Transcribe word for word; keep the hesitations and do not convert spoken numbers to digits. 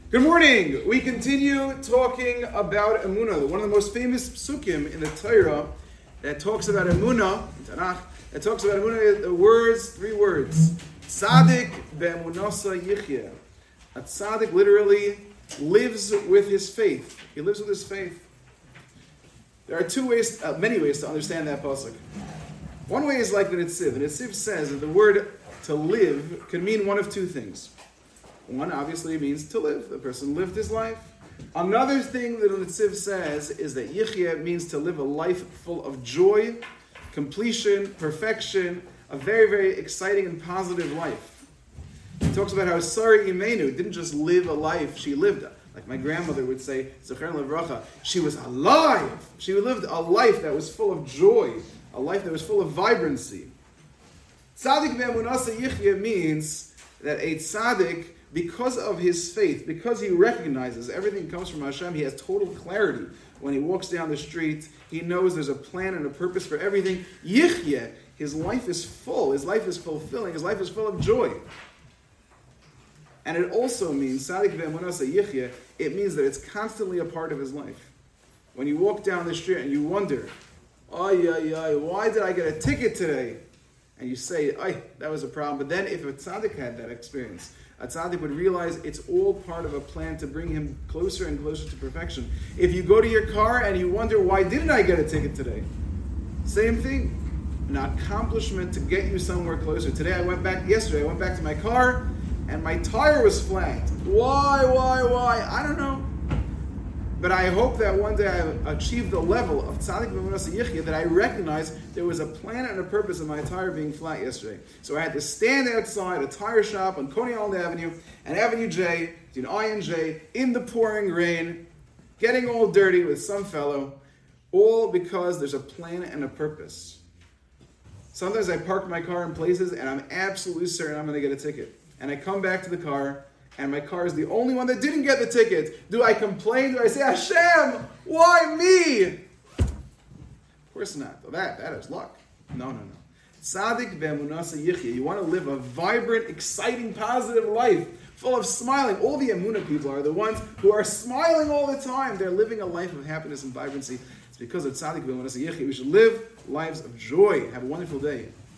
Good morning. We continue talking about Emunah, one of the most famous psukim in the Torah that talks about Emunah, in Tanakh, that talks about Emunah, the words, three words. Tzadik be'emunasa yichya. A tzaddik literally lives with his faith. He lives with his faith. There are two ways, uh, many ways to understand that pasuk. One way is like the Netziv. The Netziv says that the word to live can mean one of two things. One obviously means to live. The person lived his life. Another thing that the Netziv says is that Yichya means to live a life full of joy, completion, perfection, a very, very exciting and positive life. He talks about how Sarah Imenu didn't just live a life, she lived a Like my grandmother would say, Zecher Levracha, she was alive. She lived a life that was full of joy, a life that was full of vibrancy. Tzadik be'emunasa yichya means that a tzaddik, because of his faith, because he recognizes everything comes from Hashem, he has total clarity. When he walks down the street, he knows there's a plan and a purpose for everything. Yichya, his life is full, his life is fulfilling, his life is full of joy. And it also means, Tzadik ve'emunasa yichya, it means that it's constantly a part of his life. When you walk down the street and you wonder, ay, ay, ay, why did I get a ticket today? And you say, ay, that was a problem. But then if a tzaddik had that experience, a tzaddik would realize it's all part of a plan to bring him closer and closer to perfection. If you go to your car and you wonder, why didn't I get a ticket today? Same thing. An accomplishment to get you somewhere closer. Today I went back, yesterday I went back to my car and my tire was flat. Why, why, why? I don't know. But I hope that one day I achieve the level of tzaddik be'emunasa yichya that I recognize there was a plan and a purpose of my tire being flat yesterday. So I had to stand outside a tire shop on Coney Island Avenue and Avenue J, between I and J, in the pouring rain, getting all dirty with some fellow, all because there's a plan and a purpose. Sometimes I park my car in places and I'm absolutely certain I'm going to get a ticket. And I come back to the car, and my car is the only one that didn't get the ticket. Do I complain? Do I say, Hashem, why me? Of course not. That, that is luck. No, no, no. Tzadik be'emunasa yichya. You want to live a vibrant, exciting, positive life, full of smiling. All the Emunah people are the ones who are smiling all the time. They're living a life of happiness and vibrancy. It's because of Tzadik be'emunasa yichya. We should live lives of joy. Have a wonderful day.